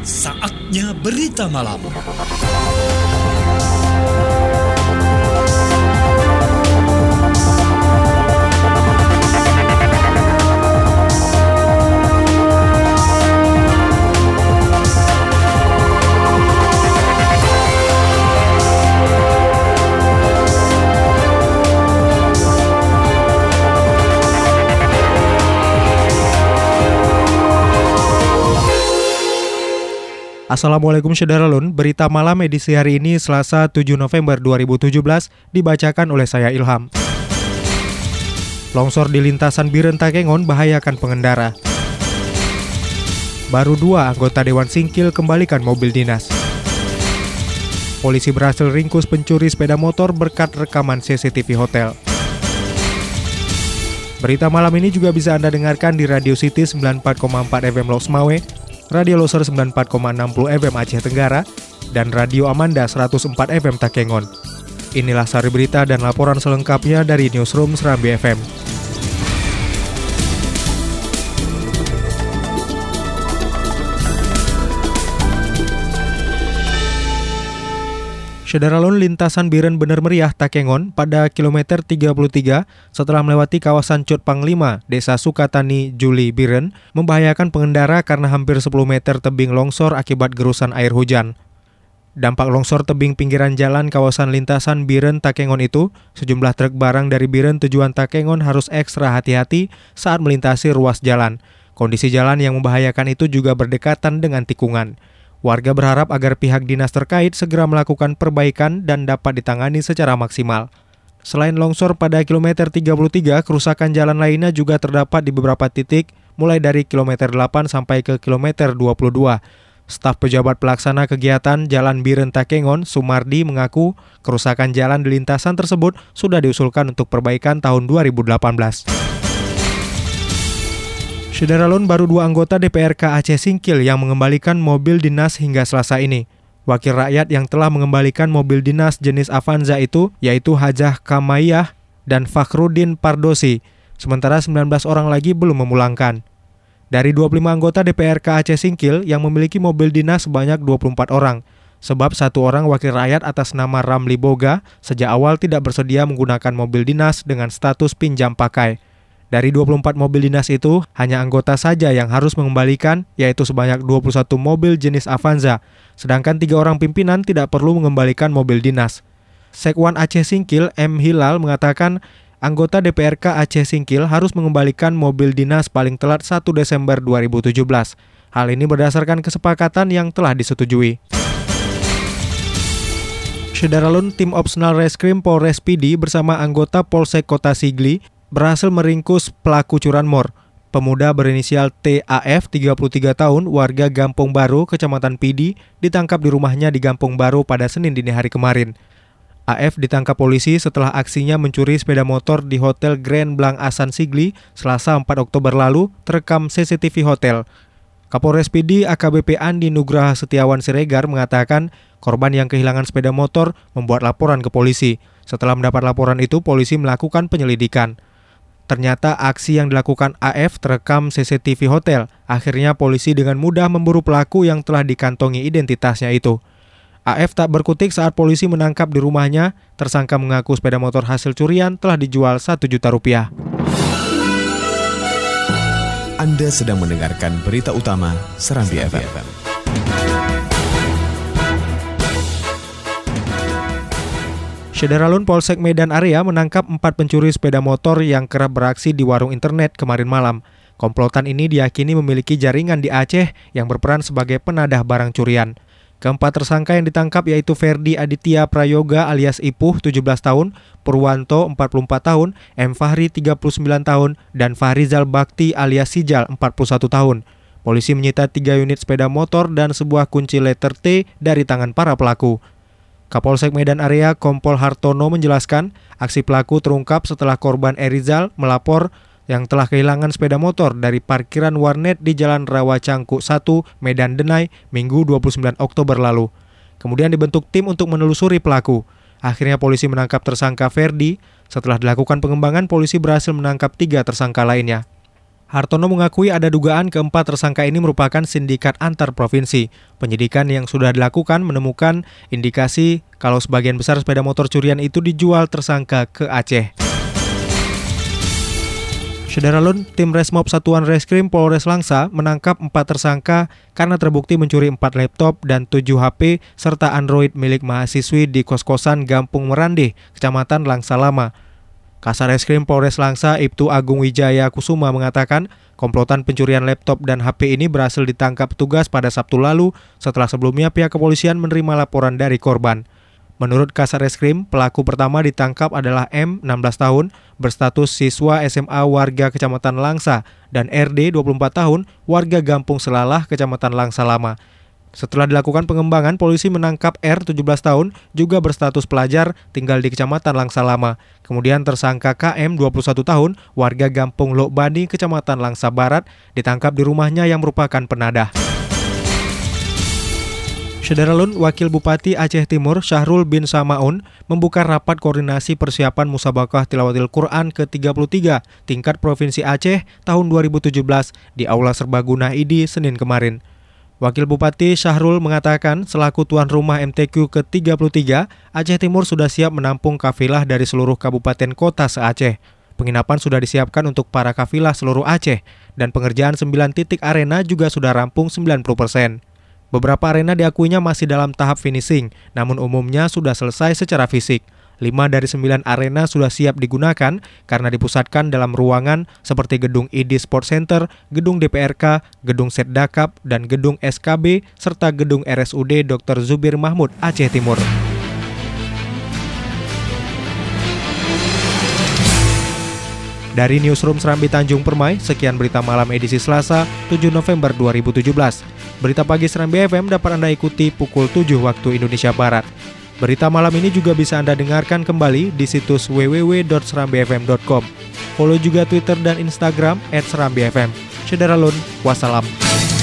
Saatnya berita malam. Assalamualaikum Syederalun, berita malam edisi hari ini Selasa 7 November 2017 dibacakan oleh saya Ilham. Longsor di lintasan Biren Takengon bahayakan pengendara. Baru 2 anggota Dewan Singkil kembalikan mobil dinas. Polisi berhasil ringkus pencuri sepeda motor berkat rekaman CCTV hotel. Berita malam ini juga bisa Anda dengarkan di Radio City 94,4 FM Los Mawe, Radio Loser 94,60 FM Aceh Tenggara, dan Radio Amanda 104 FM Takengon. Inilah sari berita dan laporan selengkapnya dari Newsroom Serambi FM. Syederalun, lintasan Biren Bener Meriah Takengon pada kilometer 33 setelah melewati kawasan Cot Panglima, Desa Sukatani, Juli, Biren, membahayakan pengendara karena hampir 10 meter tebing longsor akibat gerusan air hujan. Dampak longsor tebing pinggiran jalan kawasan lintasan Biren Takengon itu, sejumlah truk barang dari Biren tujuan Takengon harus ekstra hati-hati saat melintasi ruas jalan. Kondisi jalan yang membahayakan itu juga berdekatan dengan tikungan. Warga berharap agar pihak dinas terkait segera melakukan perbaikan dan dapat ditangani secara maksimal. Selain longsor pada kilometer 33, kerusakan jalan lainnya juga terdapat di beberapa titik, mulai dari kilometer 8 sampai ke kilometer 22. Staf pejabat pelaksana kegiatan Jalan Biren Takengon, Sumardi, mengaku kerusakan jalan di lintasan tersebut sudah diusulkan untuk perbaikan tahun 2018. Syederalun, baru 2 anggota DPRK Aceh Singkil yang mengembalikan mobil dinas hingga Selasa ini. Wakil rakyat yang telah mengembalikan mobil dinas jenis Avanza itu yaitu Hajah Kamayah dan Fakhrudin Pardosi, sementara 19 orang lagi belum memulangkan. Dari 25 anggota DPRK Aceh Singkil yang memiliki mobil dinas sebanyak 24 orang, sebab 1 orang wakil rakyat atas nama Ramli Boga sejak awal tidak bersedia menggunakan mobil dinas dengan status pinjam pakai. Dari 24 mobil dinas itu, hanya anggota saja yang harus mengembalikan, yaitu sebanyak 21 mobil jenis Avanza, sedangkan 3 orang pimpinan tidak perlu mengembalikan mobil dinas. Sekwan Aceh Singkil, M. Hilal, mengatakan anggota DPRK Aceh Singkil harus mengembalikan mobil dinas paling telat 1 Desember 2017. Hal ini berdasarkan kesepakatan yang telah disetujui. Syederalun, tim Opsenal Reskrim Polres Pidi bersama anggota Polsek Kota Sigli berhasil meringkus pelaku curanmor. Pemuda berinisial TAF, 33 tahun, warga Gampong Baru, Kecamatan Pidi, ditangkap di rumahnya di Gampong Baru pada Senin dini hari kemarin. AF ditangkap polisi setelah aksinya mencuri sepeda motor di Hotel Grand Blang Asan Sigli Selasa 4 Oktober lalu terekam CCTV hotel. Kapolres Pidi AKBP Andi Nugraha Setiawan Siregar mengatakan korban yang kehilangan sepeda motor membuat laporan ke polisi. Setelah mendapat laporan itu, polisi melakukan penyelidikan. Ternyata aksi yang dilakukan AF terekam CCTV hotel. Akhirnya polisi dengan mudah memburu pelaku yang telah dikantongi identitasnya itu. AF tak berkutik saat polisi menangkap di rumahnya. Tersangka mengaku sepeda motor hasil curian telah dijual Rp1 juta. Anda sedang mendengarkan berita utama Serambi FM. Syederalun, Polsek Medan Area menangkap 4 pencuri sepeda motor yang kerap beraksi di warung internet kemarin malam. Komplotan ini diyakini memiliki jaringan di Aceh yang berperan sebagai penadah barang curian. Keempat tersangka yang ditangkap yaitu Ferdi Aditya Prayoga alias Ipuh 17 tahun, Purwanto 44 tahun, M. Fahri 39 tahun, dan Fahrizal Bakti alias Sijal 41 tahun. Polisi menyita 3 unit sepeda motor dan sebuah kunci letter T dari tangan para pelaku. Kapolsek Medan Area Kompol Hartono menjelaskan, aksi pelaku terungkap setelah korban Erizal melapor yang telah kehilangan sepeda motor dari parkiran warnet di Jalan Rawa Cangkuk 1, Medan Denai, Minggu 29 Oktober lalu. Kemudian dibentuk tim untuk menelusuri pelaku. Akhirnya polisi menangkap tersangka Ferdi. Setelah dilakukan pengembangan, polisi berhasil menangkap 3 tersangka lainnya. Hartono mengakui ada dugaan keempat tersangka ini merupakan sindikat antar provinsi. Penyidikan yang sudah dilakukan menemukan indikasi kalau sebagian besar sepeda motor curian itu dijual tersangka ke Aceh. Saudara-lun, tim Resmob Satuan Reskrim Polres Langsa menangkap 4 tersangka karena terbukti mencuri 4 laptop dan 7 HP serta Android milik mahasiswi di kos-kosan Gampung Merandih, Kecamatan Langsa Lama. Kasar Reskrim Polres Langsa Ibtu Agung Wijaya Kusuma mengatakan komplotan pencurian laptop dan HP ini berhasil ditangkap petugas pada Sabtu lalu setelah sebelumnya pihak kepolisian menerima laporan dari korban. Menurut Kasar Reskrim, pelaku pertama ditangkap adalah M, 16 tahun, berstatus siswa SMA warga Kecamatan Langsa, dan RD, 24 tahun, warga Gampung Selalah, Kecamatan Langsa Lama. Setelah dilakukan pengembangan, polisi menangkap R, 17 tahun, juga berstatus pelajar, tinggal di Kecamatan Langsa Lama. Kemudian tersangka KM, 21 tahun, warga Gampung Lok Bani, Kecamatan Langsa Barat, ditangkap di rumahnya yang merupakan penadah. Saudara-lun, Wakil Bupati Aceh Timur Syahrul bin Samaun membuka rapat koordinasi persiapan Musabaqah Tilawatil Quran ke-33 tingkat Provinsi Aceh tahun 2017 di Aula Serbaguna ID Senin kemarin. Wakil Bupati Syahrul mengatakan selaku tuan rumah MTQ ke-33, Aceh Timur sudah siap menampung kafilah dari seluruh kabupaten kota se-Aceh. Penginapan sudah disiapkan untuk para kafilah seluruh Aceh dan pengerjaan 9 titik arena juga sudah rampung 90%. Beberapa arena diakuinya masih dalam tahap finishing, namun umumnya sudah selesai secara fisik. 5 dari 9 arena sudah siap digunakan karena dipusatkan dalam ruangan seperti Gedung ID Sport Center, Gedung DPRK, Gedung Setdakap, dan Gedung SKB, serta Gedung RSUD Dr. Zubir Mahmud Aceh Timur. Dari Newsroom Serambi Tanjung Permai, sekian berita malam edisi Selasa, 7 November 2017. Berita pagi Serambi FM dapat Anda ikuti pukul 7 waktu Indonesia Barat. Berita malam ini juga bisa Anda dengarkan kembali di situs www.serambifm.com. Follow juga Twitter dan Instagram @serambifm. Saudara Lun, wassalam.